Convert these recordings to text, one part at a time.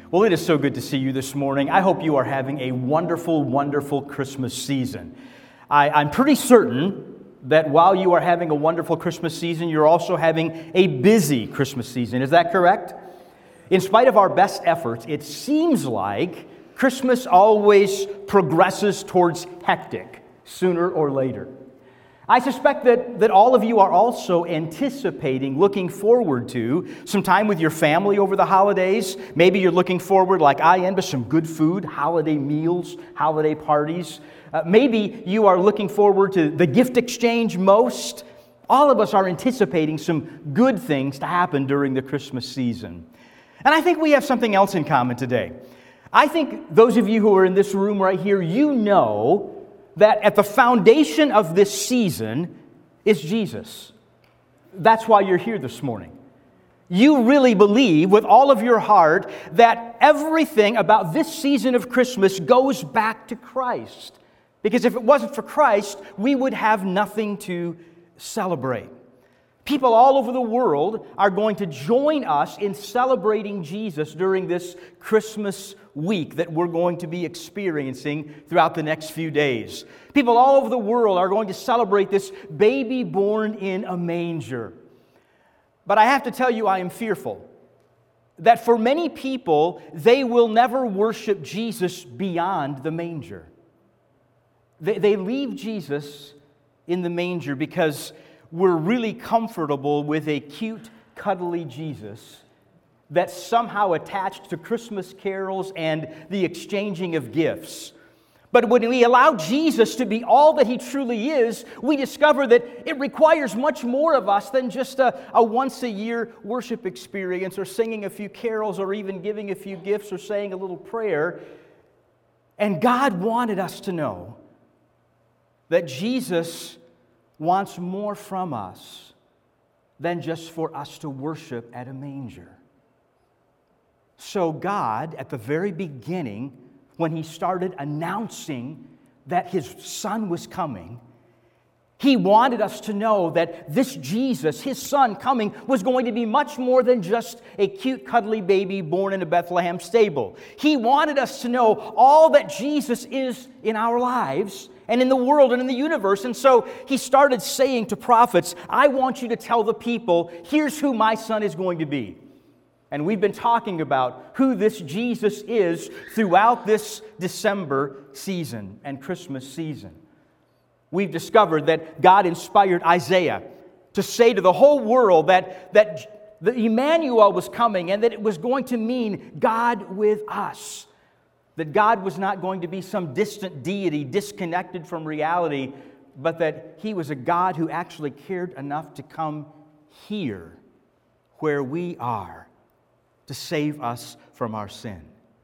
Well, it is so good to see you this morning. I hope you are having a wonderful, wonderful Christmas season. I'm pretty certain that while you are having a wonderful Christmas season, you're also having a busy Christmas season. Is that correct? In spite of our best efforts, it seems like Christmas always progresses towards hectic, sooner or later. I suspect that all of you are also anticipating, looking forward to some time with your family over the holidays. Maybe you're looking forward, like I am, to some good food, holiday meals, holiday parties. Maybe you are looking forward to the gift exchange most. All of us are anticipating some good things to happen during the Christmas season. And I think we have something else in common today. I think those of you who are in this room right here, you know that at the foundation of this season is Jesus. That's why you're here this morning. You really believe with all of your heart that everything about this season of Christmas goes back to Christ. Because if it wasn't for Christ, we would have nothing to celebrate. People all over the world are going to join us in celebrating Jesus during this Christmas week that we're going to be experiencing throughout the next few days. People all over the world are going to celebrate this baby born in a manger. But I have to tell you, I am fearful that for many people, they will never worship Jesus beyond the manger. They leave Jesus in the manger because we're really comfortable with a cute, cuddly Jesus that's somehow attached to Christmas carols and the exchanging of gifts. But when we allow Jesus to be all that He truly is, we discover that it requires much more of us than just a once-a-year worship experience or singing a few carols or even giving a few gifts or saying a little prayer. And God wanted us to know that Jesus wants more from us than just for us to worship at a manger. So God, at the very beginning, when He started announcing that His Son was coming, He wanted us to know that this Jesus, His Son coming, was going to be much more than just a cute, cuddly baby born in a Bethlehem stable. He wanted us to know all that Jesus is in our lives and in the world and in the universe. And so He started saying to prophets, I want you to tell the people, here's who my Son is going to be. And we've been talking about who this Jesus is throughout this December season and Christmas season. We've discovered that God inspired Isaiah to say to the whole world that the Emmanuel was coming and that it was going to mean God with us. That God was not going to be some distant deity disconnected from reality, but that He was a God who actually cared enough to come here where we are to save us from our sin.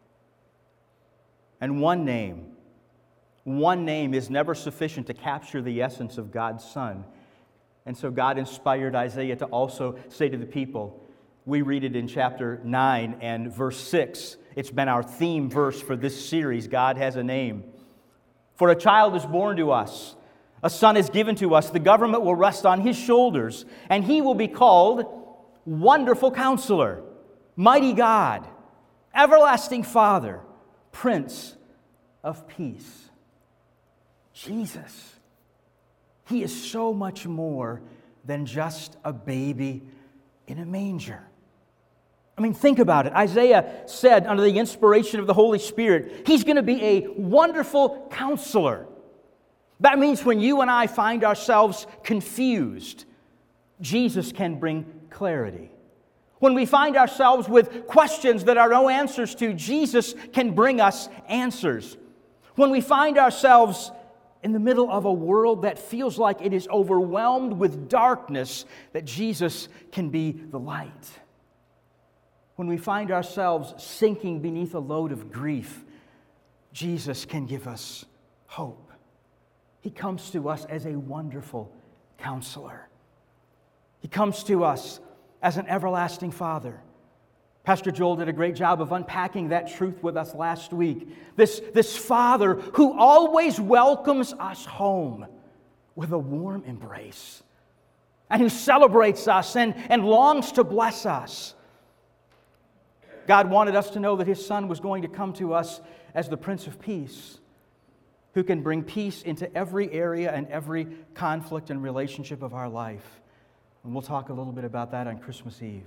And one name is never sufficient to capture the essence of God's Son. And so God inspired Isaiah to also say to the people, we read it in chapter 9 and verse 6. It's been our theme verse for this series, God Has a Name. For a child is born to us, a son is given to us, the government will rest on His shoulders, and He will be called Wonderful Counselor, Mighty God, Everlasting Father, Prince of Peace. Jesus, He is so much more than just a baby in a manger. I mean, think about it. Isaiah said, under the inspiration of the Holy Spirit, He's going to be a wonderful counselor. That means when you and I find ourselves confused, Jesus can bring clarity. When we find ourselves with questions that are no answers to, Jesus can bring us answers. When we find ourselves in the middle of a world that feels like it is overwhelmed with darkness, that Jesus can be the light. When we find ourselves sinking beneath a load of grief, Jesus can give us hope. He comes to us as a wonderful counselor. He comes to us as an everlasting Father. Pastor Joel did a great job of unpacking that truth with us last week. This Father who always welcomes us home with a warm embrace and who celebrates us and longs to bless us. God wanted us to know that His Son was going to come to us as the Prince of Peace, who can bring peace into every area and every conflict and relationship of our life. And we'll talk a little bit about that on Christmas Eve.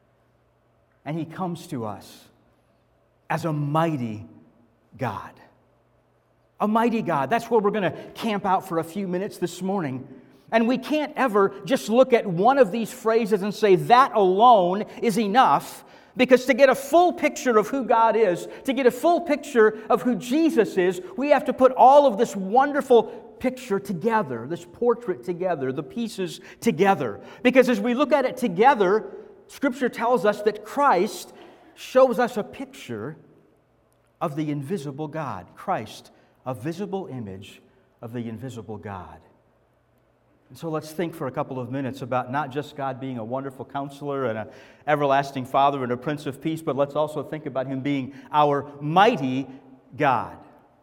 And He comes to us as a mighty God. A mighty God. That's where we're going to camp out for a few minutes this morning. And we can't ever just look at one of these phrases and say that alone is enough, because to get a full picture of who God is, to get a full picture of who Jesus is, we have to put all of this wonderful picture together, this portrait together, the pieces together. Because as we look at it together, Scripture tells us that Christ shows us a picture of the invisible God. Christ, a visible image of the invisible God. And so let's think for a couple of minutes about not just God being a wonderful counselor and an everlasting Father and a Prince of Peace, but let's also think about Him being our mighty God.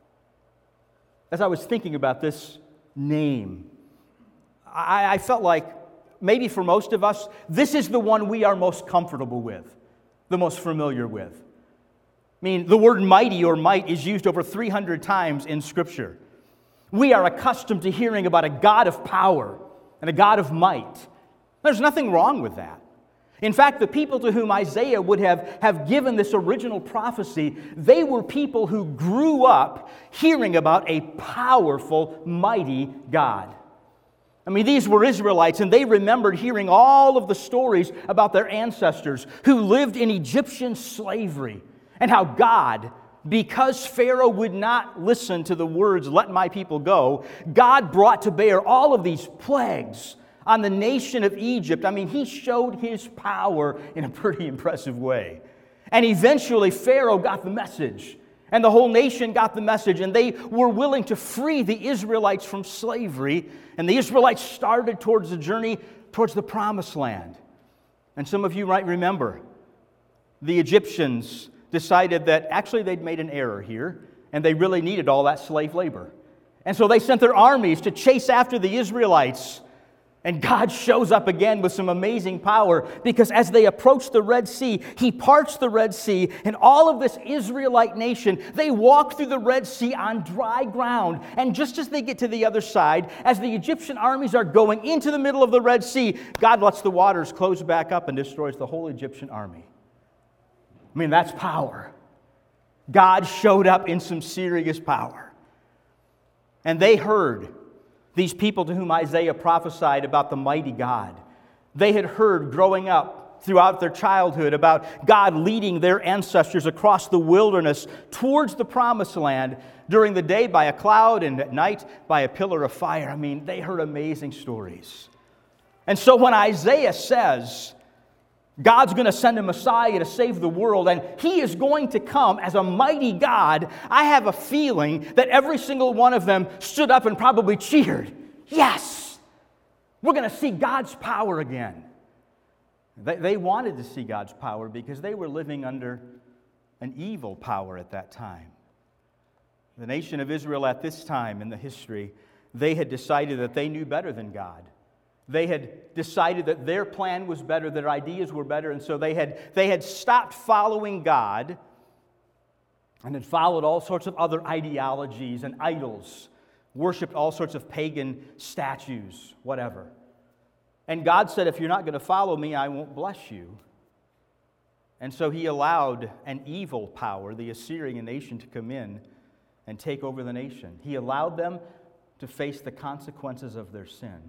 As I was thinking about this name, I felt like maybe for most of us, this is the one we are most comfortable with, the most familiar with. I mean, the word mighty or might is used over 300 times in Scripture. We are accustomed to hearing about a God of power and a God of might. There's nothing wrong with that. In fact, the people to whom Isaiah would have given this original prophecy, they were people who grew up hearing about a powerful, mighty God. I mean, these were Israelites, and they remembered hearing all of the stories about their ancestors who lived in Egyptian slavery, and how God, because Pharaoh would not listen to the words, "Let my people go," God brought to bear all of these plagues on the nation of Egypt. I mean, He showed His power in a pretty impressive way. And eventually Pharaoh got the message, and the whole nation got the message, and they were willing to free the Israelites from slavery, and the Israelites started towards the journey towards the Promised Land. And some of you might remember, the Egyptians decided that actually they'd made an error here, and they really needed all that slave labor. And so they sent their armies to chase after the Israelites. And God shows up again with some amazing power, because as they approach the Red Sea, He parts the Red Sea, and all of this Israelite nation, they walk through the Red Sea on dry ground. And just as they get to the other side, as the Egyptian armies are going into the middle of the Red Sea, God lets the waters close back up and destroys the whole Egyptian army. I mean, that's power. God showed up in some serious power. And they heard, these people to whom Isaiah prophesied about the mighty God, they had heard growing up throughout their childhood about God leading their ancestors across the wilderness towards the Promised Land, during the day by a cloud and at night by a pillar of fire. I mean, they heard amazing stories. And so when Isaiah says God's going to send a Messiah to save the world, and He is going to come as a mighty God, I have a feeling that every single one of them stood up and probably cheered. Yes! We're going to see God's power again. They wanted to see God's power because they were living under an evil power at that time. The nation of Israel at this time in the history, they had decided that they knew better than God. They had decided that their plan was better, their ideas were better, and so they had stopped following God and had followed all sorts of other ideologies and idols, worshipped all sorts of pagan statues, whatever. And God said, if you're not going to follow me, I won't bless you. And so He allowed an evil power, the Assyrian nation, to come in and take over the nation. He allowed them to face the consequences of their sin.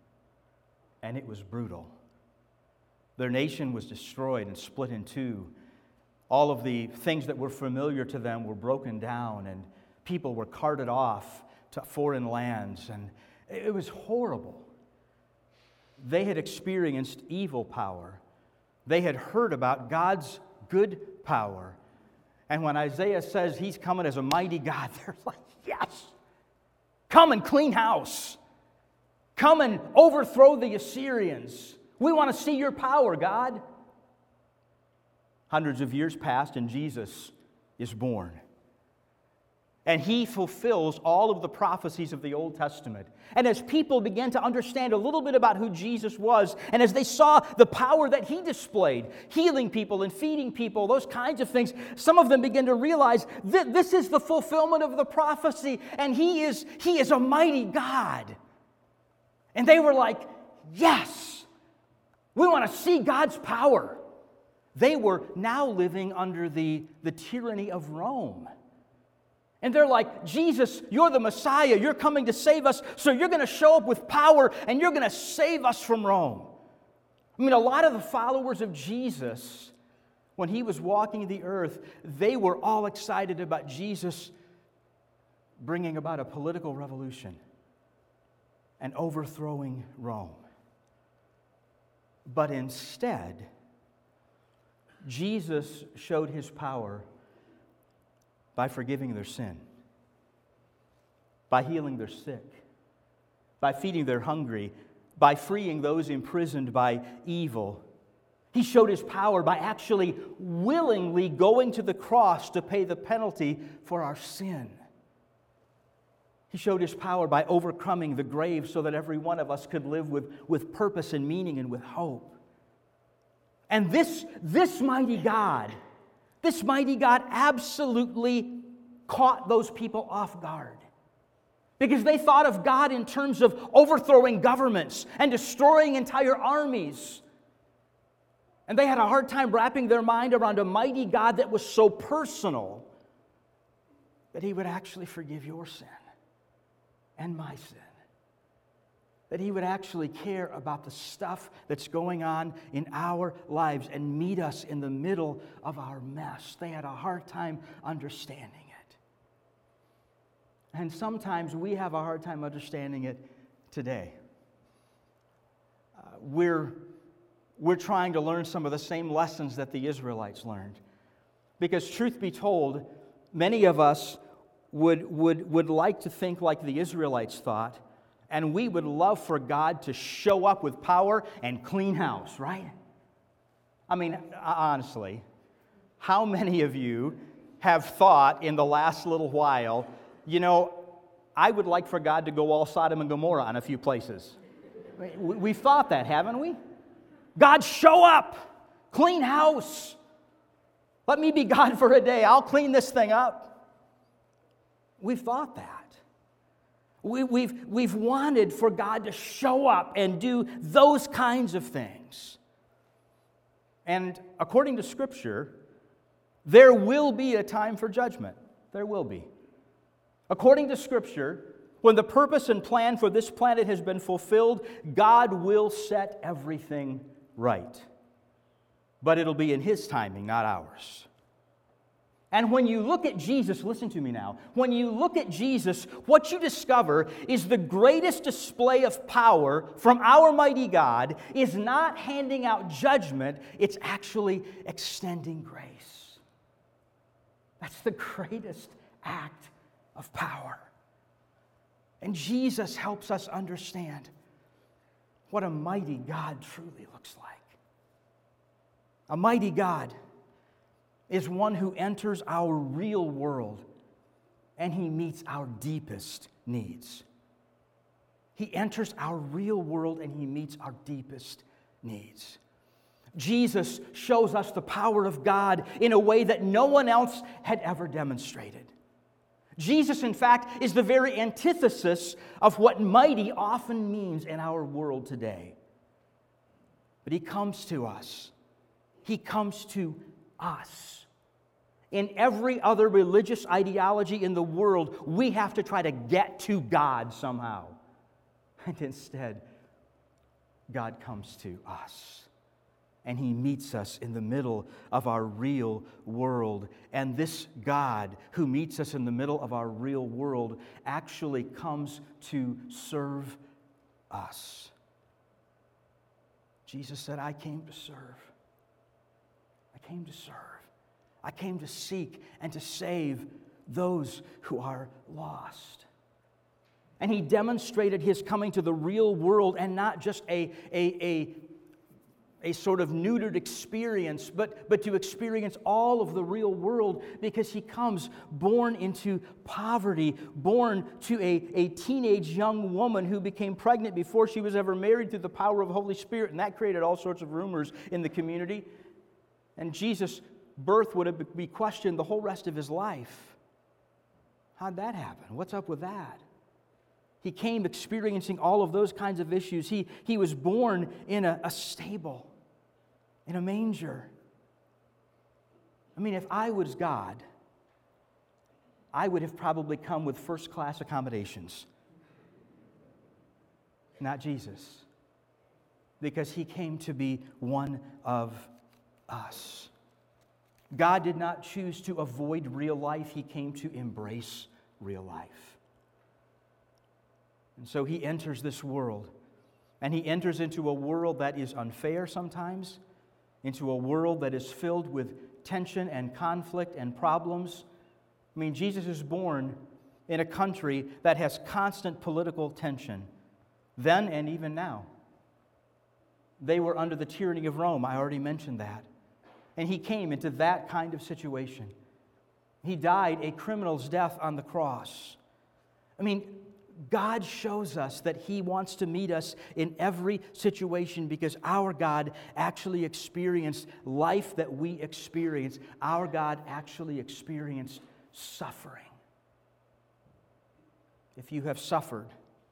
And it was brutal. Their nation was destroyed and split in two. All of the things that were familiar to them were broken down, and people were carted off to foreign lands, and it was horrible. They had experienced evil power. They had heard about God's good power. And when Isaiah says He's coming as a mighty God, they're like, yes, come and clean house. Come and overthrow the Assyrians. We want to see your power, God. Hundreds of years passed, and Jesus is born. And he fulfills all of the prophecies of the Old Testament. And as people began to understand a little bit about who Jesus was, and as they saw the power that he displayed, healing people and feeding people, those kinds of things, some of them began to realize that this is the fulfillment of the prophecy, and he is a mighty God. And they were like, yes, we want to see God's power. They were now living under the tyranny of Rome. And they're like, Jesus, you're the Messiah. You're coming to save us. So you're going to show up with power and you're going to save us from Rome. I mean, a lot of the followers of Jesus, when he was walking the earth, they were all excited about Jesus bringing about a political revolution and overthrowing Rome. But instead, Jesus showed his power by forgiving their sin, by healing their sick, by feeding their hungry, by freeing those imprisoned by evil. He showed his power by actually willingly going to the cross to pay the penalty for our sin. He showed his power by overcoming the grave so that every one of us could live with purpose and meaning and with hope. And this mighty God absolutely caught those people off guard. Because they thought of God in terms of overthrowing governments and destroying entire armies. And they had a hard time wrapping their mind around a mighty God that was so personal that he would actually forgive your sin and my sin. That he would actually care about the stuff that's going on in our lives and meet us in the middle of our mess. They had a hard time understanding it. And sometimes we have a hard time understanding it today. We're trying to learn some of the same lessons that the Israelites learned. Because truth be told, many of us would like to think like the Israelites thought, and we would love for God to show up with power and clean house, right? I mean, honestly, how many of you have thought in the last little while, I would like for God to go all Sodom and Gomorrah on a few places? We've thought that, haven't we? God, show up, clean house. Let me be God for a day. I'll clean this thing up. We've thought that. We've wanted for God to show up and do those kinds of things. And according to Scripture, there will be a time for judgment. There will be. According to Scripture, when the purpose and plan for this planet has been fulfilled, God will set everything right. But it'll be in His timing, not ours. And when you look at Jesus, listen to me now, when you look at Jesus, what you discover is the greatest display of power from our mighty God is not handing out judgment, it's actually extending grace. That's the greatest act of power. And Jesus helps us understand what a mighty God truly looks like. A mighty God is one who enters our real world and He meets our deepest needs. He enters our real world and He meets our deepest needs. Jesus shows us the power of God in a way that no one else had ever demonstrated. Jesus, in fact, is the very antithesis of what mighty often means in our world today. But He comes to us. He comes to us. In every other religious ideology in the world, we have to try to get to God somehow. And instead, God comes to us. And He meets us in the middle of our real world. And this God who meets us in the middle of our real world actually comes to serve us. Jesus said, I came to serve. I came to serve. I came to seek and to save those who are lost. And He demonstrated His coming to the real world and not just a a sort of neutered experience, but to experience all of the real world, because he comes born into poverty, born to a teenage young woman who became pregnant before she was ever married through the power of the Holy Spirit, and that created all sorts of rumors in the community. And Jesus' birth would be questioned the whole rest of his life. How'd that happen? What's up with that? He came experiencing all of those kinds of issues. He was born in a stable, in a manger. I mean, if I was God, I would have probably come with first-class accommodations. Not Jesus, because he came to be one of us. God did not choose to avoid real life. He came to embrace real life. And so he enters this world, and he enters into a world that is unfair sometimes, into a world that is filled with tension and conflict and problems. I mean, Jesus is born in a country that has constant political tension, then and even now. They were under the tyranny of Rome. I already mentioned that. And he came into that kind of situation. He died a criminal's death on the cross. I mean, God shows us that he wants to meet us in every situation, because our God actually experienced life that we experience. Our God actually experienced suffering. If you have suffered,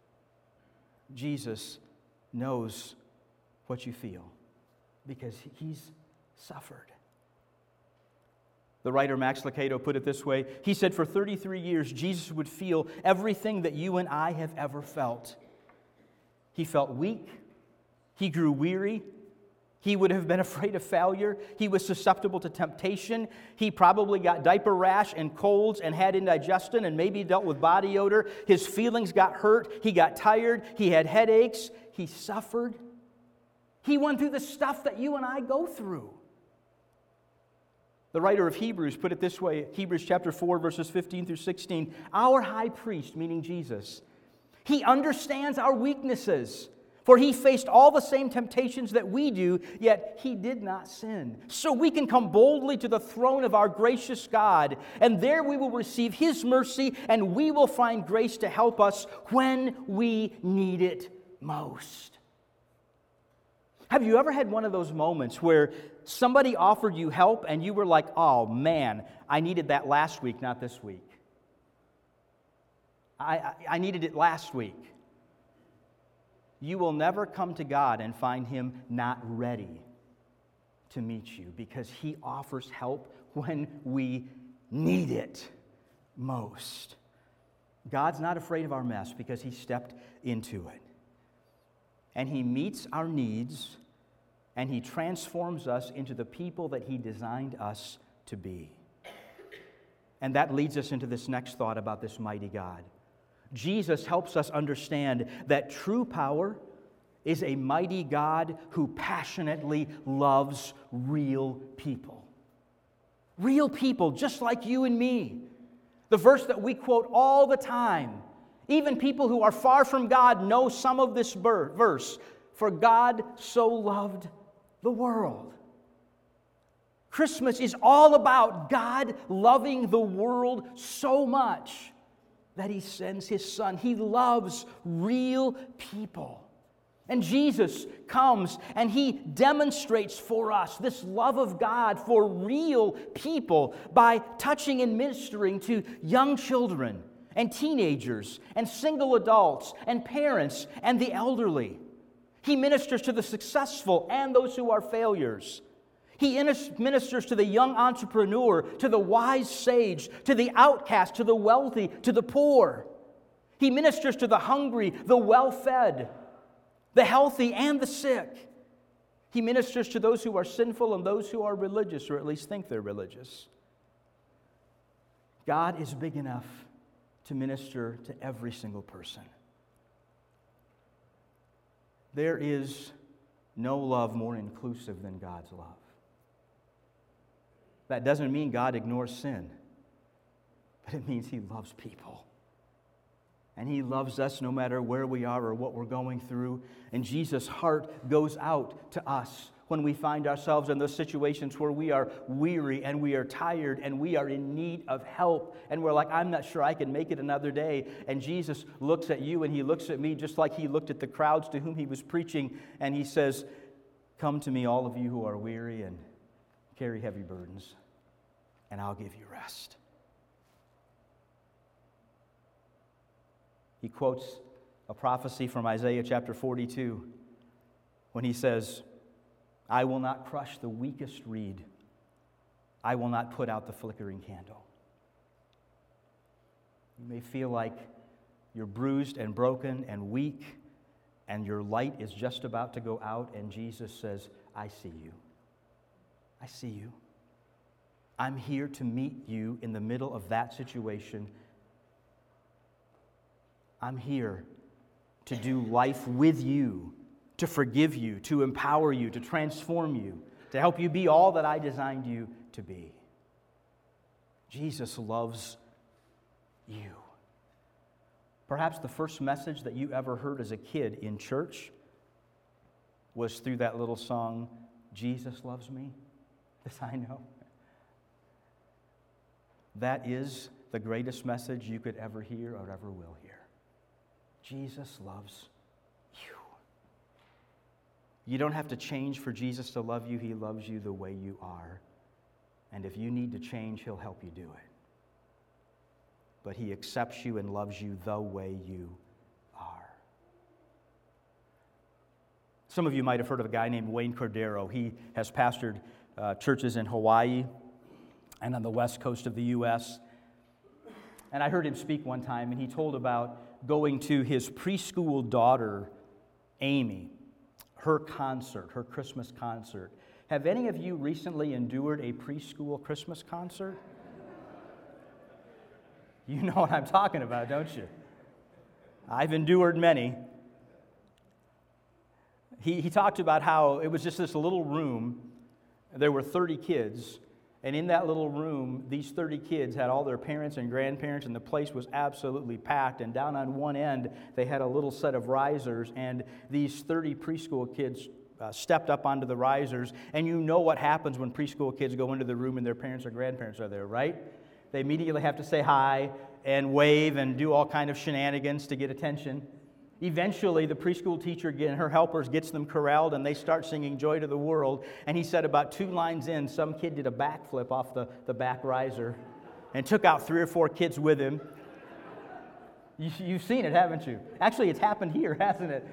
Jesus knows what you feel, because he's suffered. The writer Max Lucado put it this way. He said, for 33 years, Jesus would feel everything that you and I have ever felt. He felt weak. He grew weary. He would have been afraid of failure. He was susceptible to temptation. He probably got diaper rash and colds and had indigestion and maybe dealt with body odor. His feelings got hurt. He got tired. He had headaches. He suffered. He went through the stuff that you and I go through. The writer of Hebrews put it this way, Hebrews chapter 4, verses 15 through 16. Our high priest, meaning Jesus, he understands our weaknesses, for he faced all the same temptations that we do, yet he did not sin. So we can come boldly to the throne of our gracious God, and there we will receive his mercy, and we will find grace to help us when we need it most. Have you ever had one of those moments where somebody offered you help and you were like, oh man, I needed that last week, not this week. I needed it last week. You will never come to God and find him not ready to meet you, because he offers help when we need it most. God's not afraid of our mess, because he stepped into it. And he meets our needs, and he transforms us into the people that he designed us to be. And that leads us into this next thought about this mighty God. Jesus helps us understand that true power is a mighty God who passionately loves real people. Real people, just like you and me. The verse that we quote all the time. Even people who are far from God know some of this verse. For God so loved the world. Christmas is all about God loving the world so much that he sends his Son. He loves real people. And Jesus comes and he demonstrates for us this love of God for real people by touching and ministering to young children and teenagers and single adults and parents and the elderly. He ministers to the successful and those who are failures. He ministers to the young entrepreneur, to the wise sage, to the outcast, to the wealthy, to the poor. He ministers to the hungry, the well-fed, the healthy, and the sick. He ministers to those who are sinful and those who are religious, or at least think they're religious. God is big enough to minister to every single person. There is no love more inclusive than God's love. That doesn't mean God ignores sin, but it means he loves people. And he loves us no matter where we are or what we're going through. And Jesus' heart goes out to us when we find ourselves in those situations where we are weary and we are tired and we are in need of help and we're like, I'm not sure I can make it another day. And Jesus looks at you and he looks at me just like he looked at the crowds to whom he was preaching, and he says, come to me, all of you who are weary and carry heavy burdens, and I'll give you rest. He quotes a prophecy from Isaiah chapter 42 when he says, I will not crush the weakest reed. I will not put out the flickering candle. You may feel like you're bruised and broken and weak, and your light is just about to go out, and Jesus says, I see you. I see you. I'm here to meet you in the middle of that situation. I'm here to do life with you, to forgive you, to empower you, to transform you, to help you be all that I designed you to be. Jesus loves you. Perhaps the first message that you ever heard as a kid in church was through that little song, Jesus Loves Me. This I know. That is the greatest message you could ever hear or ever will hear. Jesus loves you. You don't have to change for Jesus to love you. He loves you the way you are. And if you need to change, He'll help you do it. But He accepts you and loves you the way you are. Some of you might have heard of a guy named Wayne Cordero. He has pastored churches in Hawaii and on the west coast of the U.S. And I heard him speak one time, and he told about going to his preschool daughter, Amy, her concert, her Christmas concert. Have any of you recently endured a preschool Christmas concert? You know what I'm talking about, don't you? I've endured many. He talked about how it was just this little room. There were 30 kids. And in that little room, these 30 kids had all their parents and grandparents, and the place was absolutely packed. And down on one end, they had a little set of risers, and these 30 preschool kids stepped up onto the risers. And you know what happens when preschool kids go into the room and their parents or grandparents are there, right? They immediately have to say hi and wave and do all kind of shenanigans to get attention. Eventually, the preschool teacher and her helpers gets them corralled, and they start singing Joy to the World. And he said about 2 lines in, some kid did a backflip off the back riser and took out 3 or 4 kids with him. You've seen it, haven't you? Actually, it's happened here, hasn't it?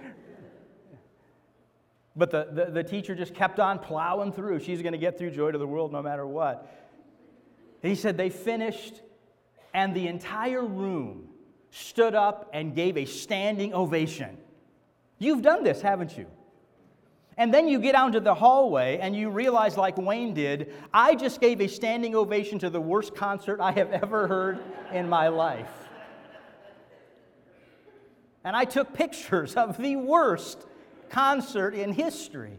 But the teacher just kept on plowing through. She's going to get through Joy to the World no matter what. He said they finished, and the entire room stood up and gave a standing ovation. You've done this, haven't you? And then you get out into the hallway and you realize, like Wayne did, I just gave a standing ovation to the worst concert I have ever heard in my life. And I took pictures of the worst concert in history.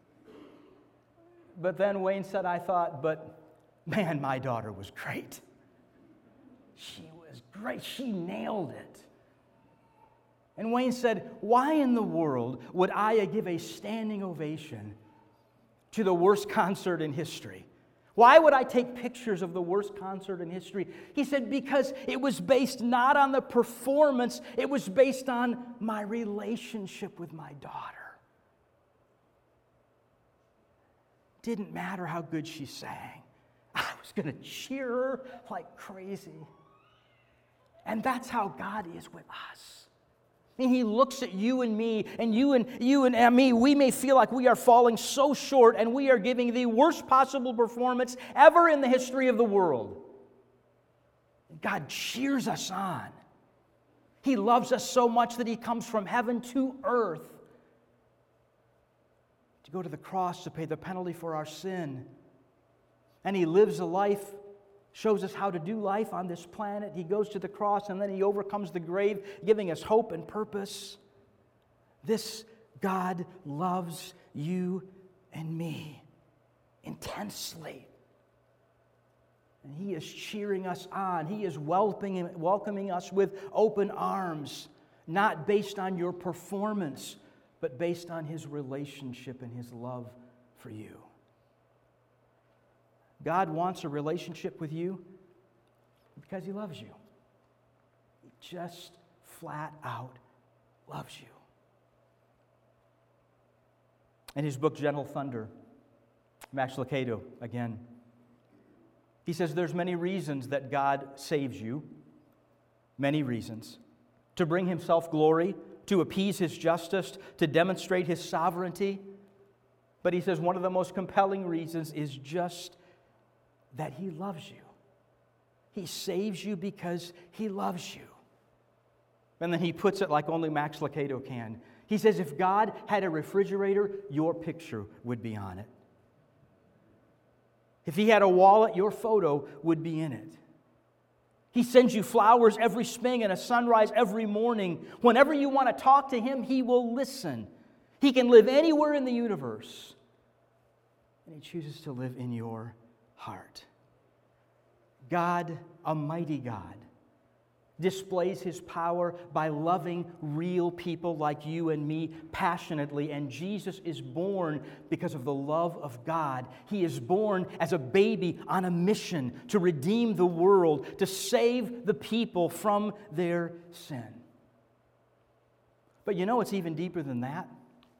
But then Wayne said, I thought, but man, my daughter was great. She was great. She nailed it. And Wayne said, why in the world would I give a standing ovation to the worst concert in history? Why would I take pictures of the worst concert in history? He said, because it was based not on the performance, it was based on my relationship with my daughter. Didn't matter how good she sang. I was going to cheer her like crazy. And that's how God is with us. I mean, He looks at you and me, and you and me, we may feel like we are falling so short, and we are giving the worst possible performance ever in the history of the world. God cheers us on. He loves us so much that He comes from heaven to earth to go to the cross to pay the penalty for our sin. And He lives a life, shows us how to do life on this planet. He goes to the cross, and then He overcomes the grave, giving us hope and purpose. This God loves you and me intensely. And He is cheering us on. He is welcoming us with open arms, not based on your performance, but based on His relationship and His love for you. God wants a relationship with you because He loves you. He just flat out loves you. In his book, Gentle Thunder, Max Lucado, again, he says there's many reasons that God saves you, many reasons. To bring Himself glory, to appease His justice, to demonstrate His sovereignty. But he says one of the most compelling reasons is just that He loves you. He saves you because He loves you. And then he puts it like only Max Lucado can. He says, if God had a refrigerator, your picture would be on it. If He had a wallet, your photo would be in it. He sends you flowers every spring and a sunrise every morning. Whenever you want to talk to Him, He will listen. He can live anywhere in the universe. And He chooses to live in your heart. God, a mighty God, displays His power by loving real people like you and me passionately. And Jesus is born because of the love of God. He is born as a baby on a mission to redeem the world, to save the people from their sin. But you know it's even deeper than that.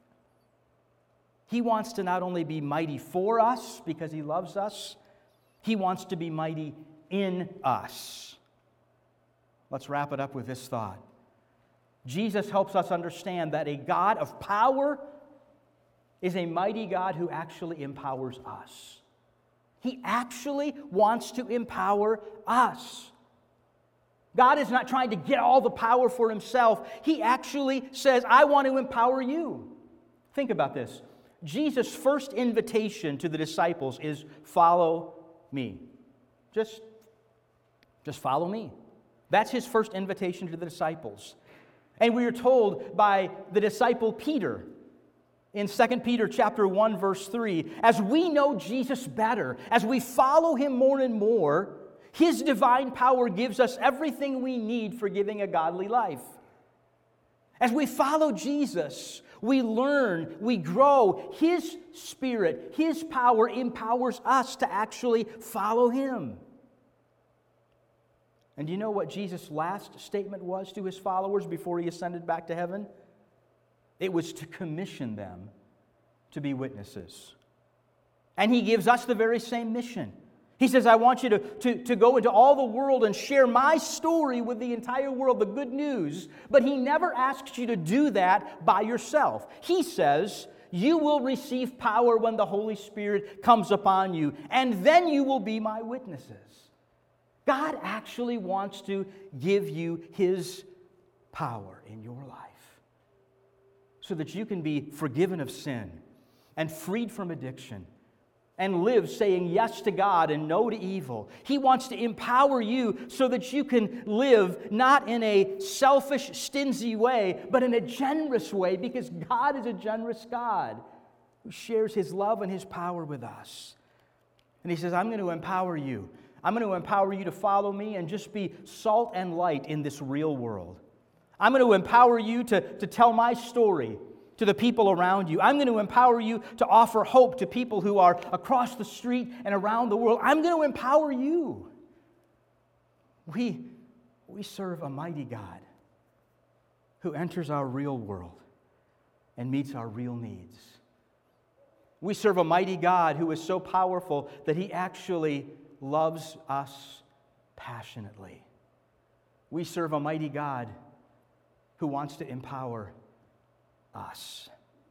He wants to not only be mighty for us because He loves us, He wants to be mighty in us. Let's wrap it up with this thought. Jesus helps us understand that a God of power is a mighty God who actually empowers us. He actually wants to empower us. God is not trying to get all the power for Himself. He actually says, I want to empower you. Think about this. Jesus' first invitation to the disciples is, follow me. Just follow me. That's His first invitation to the disciples. And we are told by the disciple Peter in 2 Peter chapter 1, verse 3, as we know Jesus better, as we follow Him more and more, His divine power gives us everything we need for living a godly life. As we follow Jesus, we learn, we grow. His Spirit, His power empowers us to actually follow Him. And do you know what Jesus' last statement was to His followers before He ascended back to heaven? It was to commission them to be witnesses. And He gives us the very same mission. He says, I want you to go into all the world and share my story with the entire world, the good news. But He never asks you to do that by yourself. He says, you will receive power when the Holy Spirit comes upon you, and then you will be my witnesses. God actually wants to give you His power in your life so that you can be forgiven of sin and freed from addiction and live saying yes to God and no to evil. He wants to empower you so that you can live not in a selfish, stingy way, but in a generous way, because God is a generous God who shares His love and His power with us. And He says, I'm going to empower you. I'm going to empower you to follow me and just be salt and light in this real world. I'm going to empower you to tell my story to the people around you. I'm going to empower you to offer hope to people who are across the street and around the world. I'm going to empower you. We serve a mighty God who enters our real world and meets our real needs. We serve a mighty God who is so powerful that He actually loves us passionately. We serve a mighty God who wants to empower us.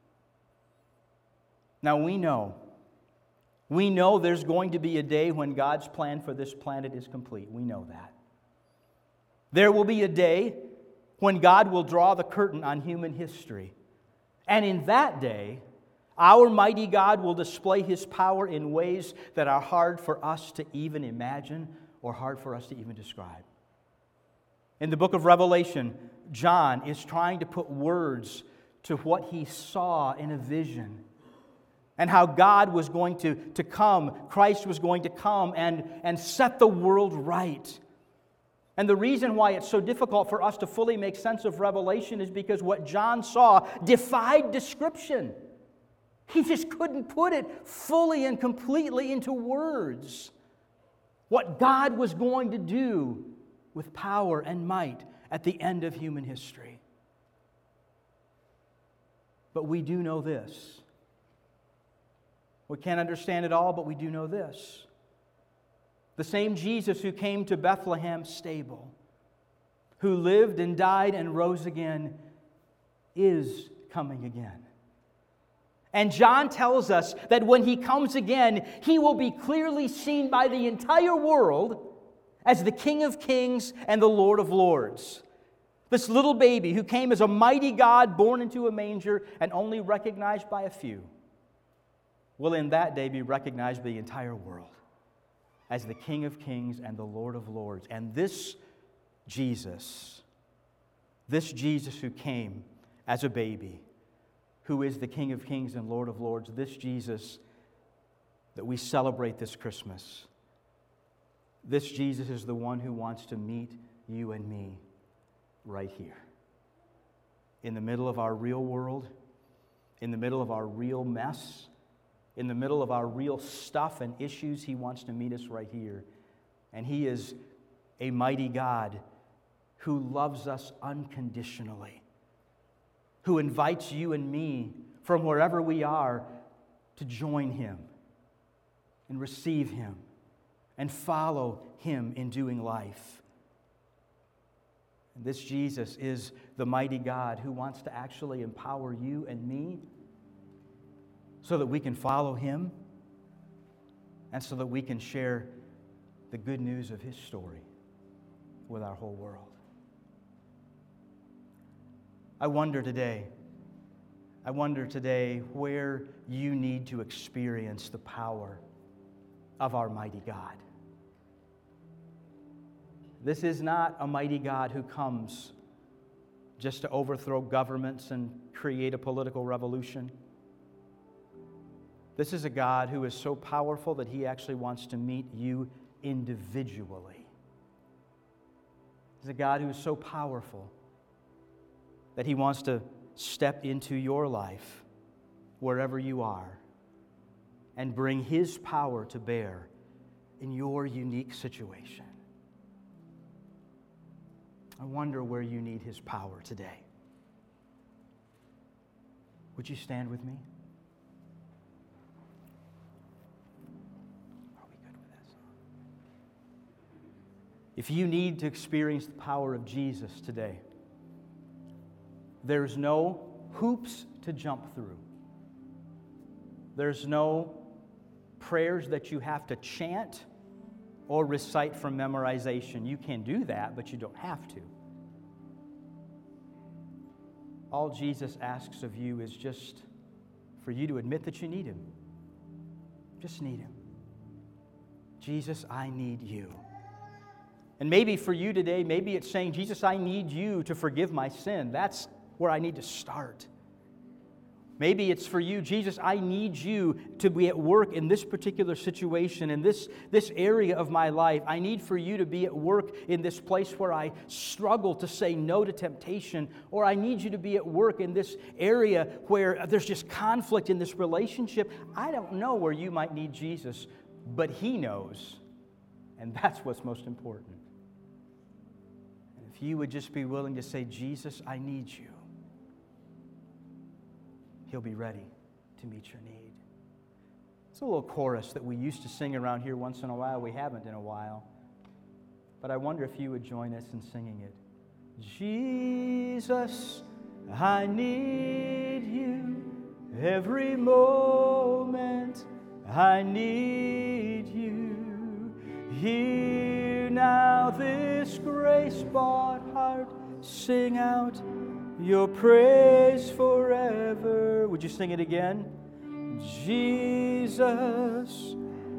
Now we know there's going to be a day when God's plan for this planet is complete. We know that. There will be a day when God will draw the curtain on human history. And in that day, our mighty God will display His power in ways that are hard for us to even imagine or hard for us to even describe. In the book of Revelation, John is trying to put words to what he saw in a vision and how God was going to come, Christ was going to come and set the world right. And the reason why it's so difficult for us to fully make sense of Revelation is because what John saw defied description. He just couldn't put it fully and completely into words. What God was going to do with power and might at the end of human history. But we do know this. We can't understand it all, but we do know this. The same Jesus who came to Bethlehem's stable, who lived and died and rose again, is coming again. And John tells us that when He comes again, He will be clearly seen by the entire world as the King of Kings and the Lord of Lords. This little baby who came as a mighty God born into a manger and only recognized by a few will in that day be recognized by the entire world as the King of Kings and the Lord of Lords. And this Jesus who came as a baby, who is the King of Kings and Lord of Lords, this Jesus that we celebrate this Christmas, this Jesus is the one who wants to meet you and me right here. In the middle of our real world, in the middle of our real mess, in the middle of our real stuff and issues, He wants to meet us right here. And He is a mighty God who loves us unconditionally, who invites you and me from wherever we are to join Him and receive Him and follow Him in doing life. And this Jesus is the mighty God who wants to actually empower you and me so that we can follow Him and so that we can share the good news of His story with our whole world. I wonder today where you need to experience the power of our mighty God. This is not a mighty God who comes just to overthrow governments and create a political revolution. This is a God who is so powerful that He actually wants to meet you individually. He's a God who is so powerful that He wants to step into your life wherever you are and bring His power to bear in your unique situation. I wonder where you need His power today. Would you stand with me? Are we good with this? If you need to experience the power of Jesus today, there's no hoops to jump through. There's no prayers that you have to chant or recite from memorization. You can do that, but you don't have to. All Jesus asks of you is just for you to admit that you need Him. Just need Him. Jesus, I need You. And maybe for you today, maybe it's saying, Jesus, I need You to forgive my sin. That's where I need to start. Maybe it's for you, Jesus, I need You to be at work in this particular situation, in this area of my life. I need for You to be at work in this place where I struggle to say no to temptation. Or I need You to be at work in this area where there's just conflict in this relationship. I don't know where you might need Jesus, but He knows. And that's what's most important. And if you would just be willing to say, Jesus, I need You, He'll be ready to meet your need. It's a little chorus that we used to sing around here once in a while. We haven't in a while. But I wonder if you would join us in singing it. Jesus, I need You every moment. I need You. Hear now this grace-bought heart sing out Your praise forever. Would you sing it again? Jesus,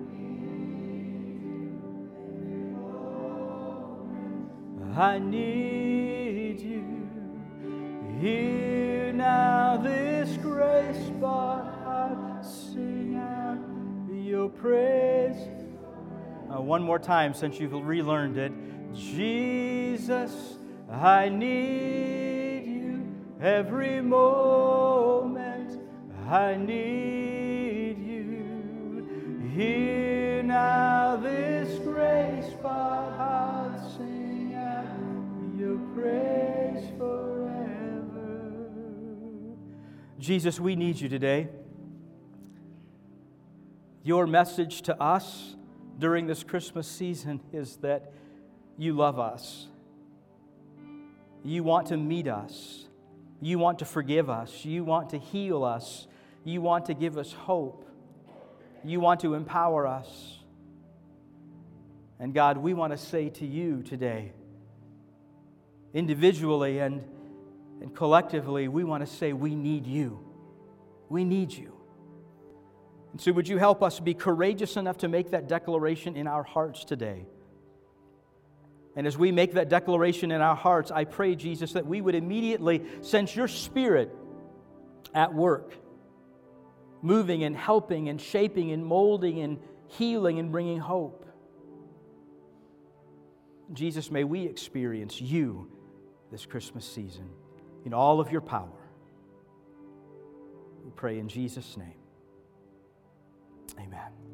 I need You. Hear now this grace-bought heart sing out Your praise. One more time since you've relearned it. Jesus, I need You every moment. I need you. Hear now this grace, but I'll sing at your praise forever. Jesus, we need you today. Your message to us during this Christmas season is that you love us. You want to meet us. You want to forgive us. You want to heal us. You want to give us hope. You want to empower us. And God, we want to say to you today, individually and collectively, we want to say we need you. We need you. And so would you help us be courageous enough to make that declaration in our hearts today? And as we make that declaration in our hearts, I pray, Jesus, that we would immediately sense your Spirit at work, moving and helping and shaping and molding and healing and bringing hope. Jesus, may we experience you this Christmas season in all of your power. We pray in Jesus' name. Amen.